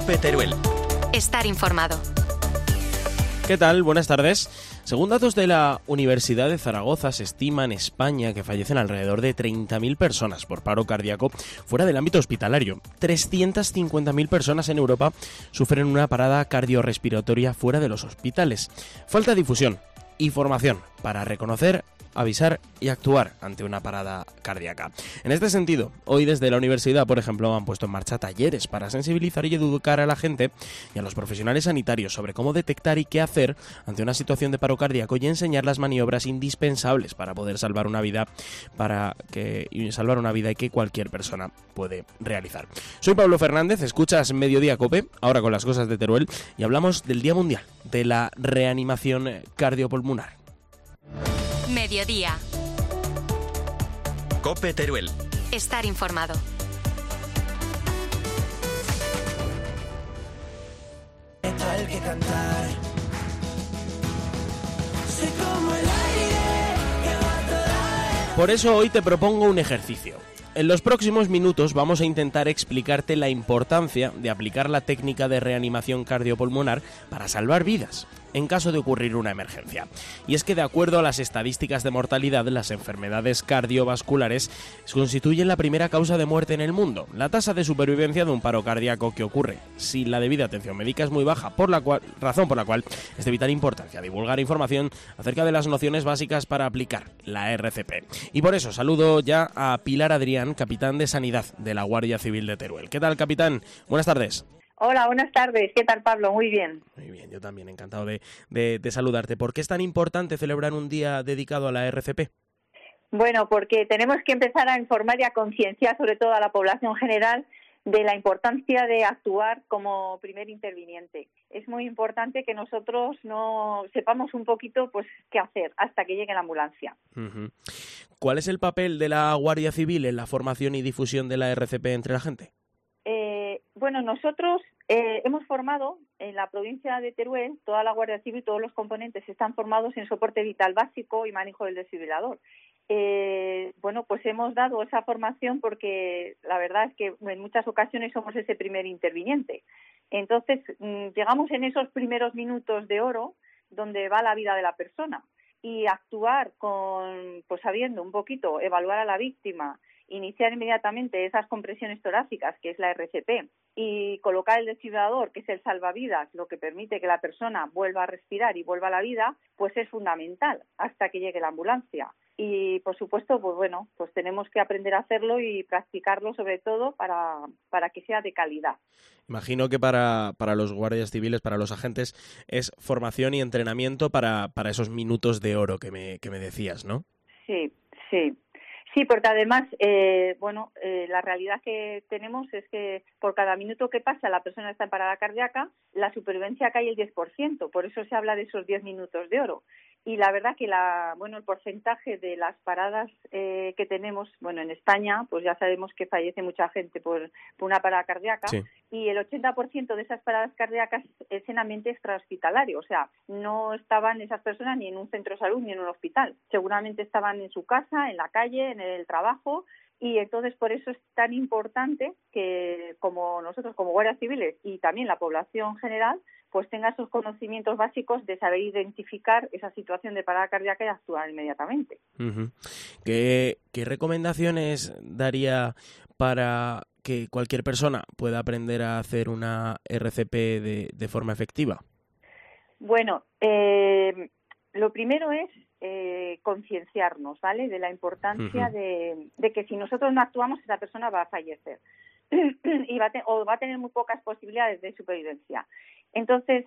COPE Teruel. Estar informado. ¿Qué tal? Buenas tardes. Según datos de la Universidad de Zaragoza, se estima en España que fallecen alrededor de 30.000 personas por paro cardíaco fuera del ámbito hospitalario. 350.000 personas en Europa sufren una parada cardiorrespiratoria fuera de los hospitales. Falta difusión y formación para reconocer, avisar y actuar ante una parada cardíaca. En este sentido, hoy desde la universidad, por ejemplo, han puesto en marcha talleres para sensibilizar y educar a la gente y a los profesionales sanitarios sobre cómo detectar y qué hacer ante una situación de paro cardíaco y enseñar las maniobras indispensables para poder salvar una vida, y que cualquier persona puede realizar. Soy Pablo Fernández, escuchas Mediodía COPE, ahora con las cosas de Teruel, y hablamos del Día Mundial de la Reanimación Cardiopulmonar. Mediodía. COPE Teruel. Estar informado. Tal que cantar. Soy como el aire que va toda. Por eso hoy te propongo un ejercicio. En los próximos minutos vamos a intentar explicarte la importancia de aplicar la técnica de reanimación cardiopulmonar para salvar vidas en caso de ocurrir una emergencia. Y es que de acuerdo a las estadísticas de mortalidad, las enfermedades cardiovasculares constituyen la primera causa de muerte en el mundo. La tasa de supervivencia de un paro cardíaco que ocurre si la debida atención médica es muy baja, razón por la cual es de vital importancia divulgar información acerca de las nociones básicas para aplicar la RCP. Y por eso saludo ya a Pilar Adrián, capitán de Sanidad de la Guardia Civil de Teruel. ¿Qué tal, capitán? Buenas tardes. Hola, buenas tardes. ¿Qué tal, Pablo? Muy bien. Muy bien, yo también, encantado de saludarte. ¿Por qué es tan importante celebrar un día dedicado a la RCP? Bueno, porque tenemos que empezar a informar y a concienciar sobre todo a la población general de la importancia de actuar como primer interviniente. Es muy importante que nosotros no sepamos un poquito pues qué hacer hasta que llegue la ambulancia. Uh-huh. ¿Cuál es el papel de la Guardia Civil en la formación y difusión de la RCP entre la gente? Bueno, nosotros hemos formado en la provincia de Teruel, toda la Guardia Civil, todos los componentes están formados en soporte vital básico y manejo del desfibrilador. Bueno, pues hemos dado esa formación porque la verdad es que en muchas ocasiones somos ese primer interviniente. Entonces, llegamos en esos primeros minutos de oro donde va la vida de la persona y actuar pues sabiendo un poquito, evaluar a la víctima, iniciar inmediatamente esas compresiones torácicas, que es la RCP, y colocar el desfibrilador, que es el salvavidas, lo que permite que la persona vuelva a respirar y vuelva a la vida, pues es fundamental hasta que llegue la ambulancia. Y, por supuesto, pues bueno, pues tenemos que aprender a hacerlo y practicarlo, sobre todo, para que sea de calidad. Imagino que para los guardias civiles, para los agentes, es formación y entrenamiento para esos minutos de oro que me decías, ¿no? Sí. Sí, porque además, la realidad que tenemos es que por cada minuto que pasa la persona está en parada cardíaca, la supervivencia cae el 10%, por eso se habla de esos 10 minutos de oro. Y la verdad que el porcentaje de las paradas que tenemos, en España, pues ya sabemos que fallece mucha gente por una parada cardíaca, sí. Y el 80% de esas paradas cardíacas es en ambiente extrahospitalario, o sea, no estaban esas personas ni en un centro de salud ni en un hospital, seguramente estaban en su casa, en la calle, en el trabajo. Y entonces por eso es tan importante que como nosotros como guardias civiles y también la población general pues tenga esos conocimientos básicos de saber identificar esa situación de parada cardíaca y actuar inmediatamente. Uh-huh. ¿Qué recomendaciones daría para que cualquier persona pueda aprender a hacer una RCP de forma efectiva? Bueno, lo primero es concienciarnos, ¿vale?, de la importancia uh-huh. de que si nosotros no actuamos, esa persona va a fallecer y va a tener muy pocas posibilidades de supervivencia. Entonces,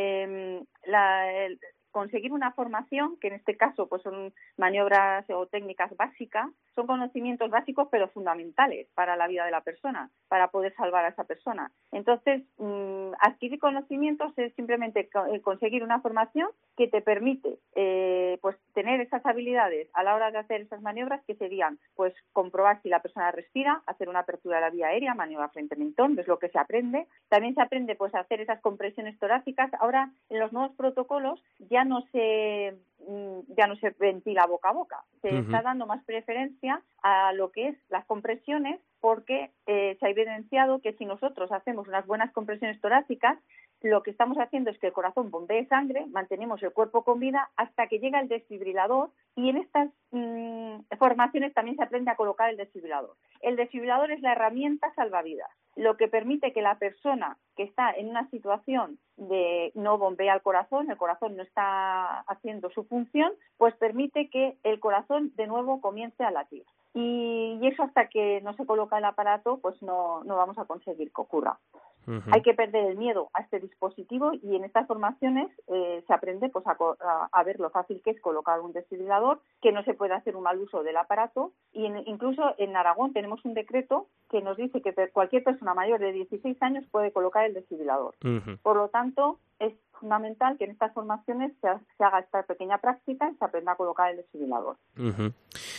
conseguir una formación, que en este caso pues son maniobras o técnicas básicas, son conocimientos básicos pero fundamentales para la vida de la persona, para poder salvar a esa persona. Entonces, adquirir conocimientos es simplemente conseguir una formación que te permite pues tener esas habilidades a la hora de hacer esas maniobras, que serían pues comprobar si la persona respira, hacer una apertura de la vía aérea, maniobra frente mentón, es lo que se aprende. También se aprende pues a hacer esas compresiones torácicas. Ahora, en los nuevos protocolos ya ya no se ventila boca a boca. Se Ujú. está dando más preferencia a lo que es las compresiones, porque se ha evidenciado que si nosotros hacemos unas buenas compresiones torácicas, lo que estamos haciendo es que el corazón bombee sangre, mantenemos el cuerpo con vida hasta que llega el desfibrilador, y en estas formaciones también se aprende a colocar el desfibrilador. El desfibrilador es la herramienta salvavidas, lo que permite que la persona que está en una situación de no bombea el corazón no está haciendo su función, pues permite que el corazón de nuevo comience a latir. Y eso, hasta que no se coloca el aparato, pues no vamos a conseguir que ocurra. Ujú. Hay que perder el miedo a este dispositivo, y en estas formaciones se aprende pues a ver lo fácil que es colocar un desfibrilador, que no se puede hacer un mal uso del aparato, y incluso en Aragón tenemos un decreto que nos dice que cualquier persona mayor de 16 años puede colocar el desfibrilador. Ujú. Por lo tanto, es fundamental que en estas formaciones se haga esta pequeña práctica y se aprenda a colocar el desfibrilador. Ujú.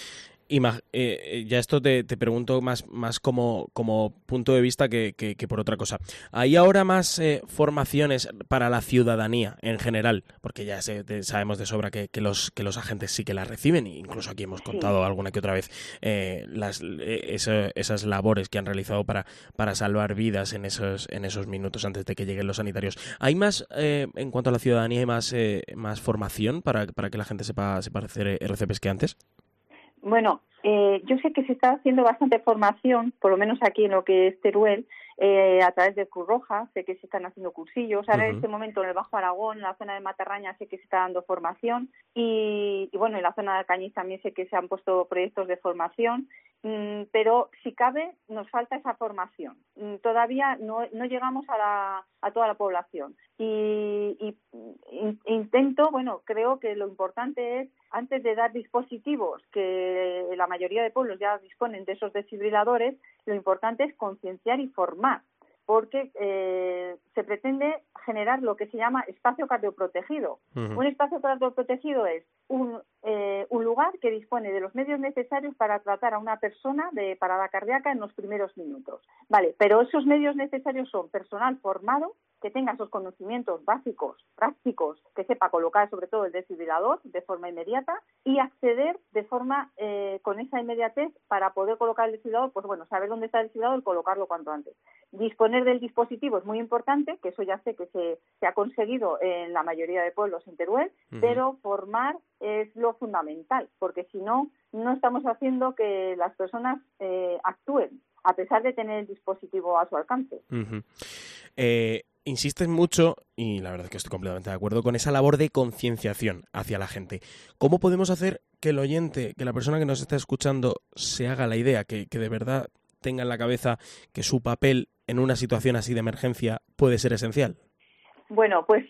Ya esto te pregunto más como punto de vista que por otra cosa. ¿Hay ahora más formaciones para la ciudadanía en general? Porque ya sabemos de sobra que los agentes sí que las reciben, e incluso aquí hemos contado alguna que otra vez esas labores que han realizado para salvar vidas en esos minutos antes de que lleguen los sanitarios. ¿Hay más, en cuanto a la ciudadanía, hay más formación para que la gente sepa hacer RCPs que antes? Bueno, yo sé que se está haciendo bastante formación, por lo menos aquí en lo que es Teruel, a través de Cruz Roja. Sé que se están haciendo cursillos. Ahora en este momento en el Bajo Aragón, en la zona de Matarraña, sé que se está dando formación, y bueno, en la zona de Alcañiz también sé que se han puesto proyectos de formación, pero si cabe nos falta esa formación. Todavía no llegamos a toda la población, y creo que lo importante es, antes de dar dispositivos, que la mayoría de pueblos ya disponen de esos desfibriladores, lo importante es concienciar y formar, porque se pretende generar lo que se llama espacio cardioprotegido. Uh-huh. Un espacio cardioprotegido es un lugar que dispone de los medios necesarios para tratar a una persona de parada cardíaca en los primeros minutos. Vale, pero esos medios necesarios son personal formado, que tenga esos conocimientos básicos, prácticos, que sepa colocar sobre todo el desfibrilador de forma inmediata, y acceder de forma con esa inmediatez para poder colocar el desfibrilador, pues bueno, saber dónde está el desfibrilador y colocarlo cuanto antes. Disponer del dispositivo es muy importante, que eso ya sé que se ha conseguido en la mayoría de pueblos en Teruel, pero formar es lo fundamental, porque si no estamos haciendo que las personas actúen, a pesar de tener el dispositivo a su alcance. Uh-huh. Insistes mucho, y la verdad es que estoy completamente de acuerdo, con esa labor de concienciación hacia la gente. ¿Cómo podemos hacer que el oyente, que la persona que nos está escuchando, se haga la idea, que de verdad tenga en la cabeza que su papel en una situación así de emergencia puede ser esencial? Bueno, pues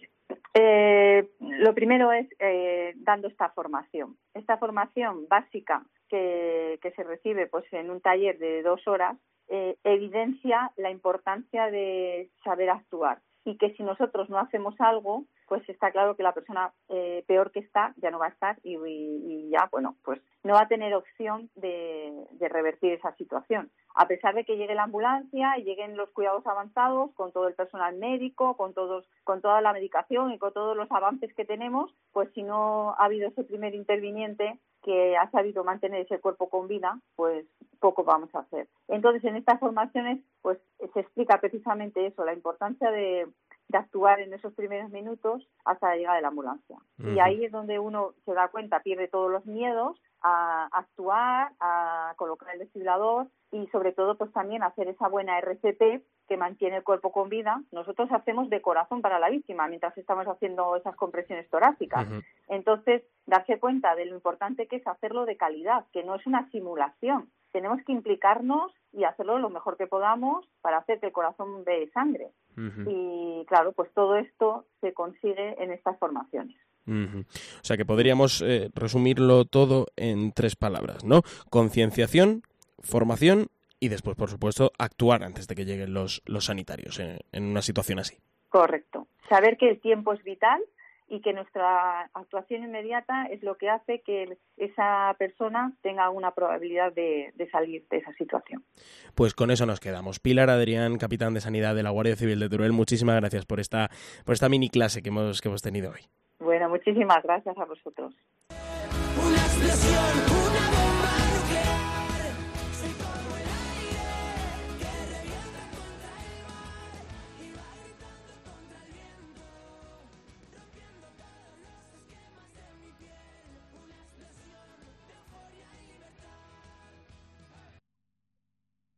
lo primero es dando esta formación básica que se recibe pues en un taller de 2 horas. Evidencia la importancia de saber actuar, y que si nosotros no hacemos algo, pues está claro que la persona peor que está ya no va a estar, y ya, bueno, pues no va a tener opción de revertir esa situación. A pesar de que llegue la ambulancia y lleguen los cuidados avanzados con todo el personal médico, con toda la medicación y con todos los avances que tenemos, pues si no ha habido ese primer interviniente que ha sabido mantener ese cuerpo con vida, pues poco vamos a hacer. Entonces, en estas formaciones pues se explica precisamente eso, la importancia de actuar en esos primeros minutos hasta la llegada de la ambulancia. Uh-huh. Y ahí es donde uno se da cuenta, pierde todos los miedos a actuar, a colocar el desfibrilador, y sobre todo pues también hacer esa buena RCP que mantiene el cuerpo con vida. Nosotros hacemos de corazón para la víctima mientras estamos haciendo esas compresiones torácicas. Uh-huh. Entonces, darse cuenta de lo importante que es hacerlo de calidad, que no es una simulación. Tenemos que implicarnos y hacerlo lo mejor que podamos para hacer que el corazón bombee sangre. Uh-huh. Y claro, pues todo esto se consigue en estas formaciones. Uh-huh. O sea que podríamos resumirlo todo en 3 palabras, ¿no? Concienciación, formación y después, por supuesto, actuar antes de que lleguen los sanitarios en una situación así. Correcto. Saber que el tiempo es vital y que nuestra actuación inmediata es lo que hace que esa persona tenga alguna probabilidad de salir de esa situación. Pues con eso nos quedamos. Pilar Adrián, capitán de Sanidad de la Guardia Civil de Teruel, muchísimas gracias por esta mini clase que hemos tenido hoy. Bueno, muchísimas gracias a vosotros. Una explosión, una bomba.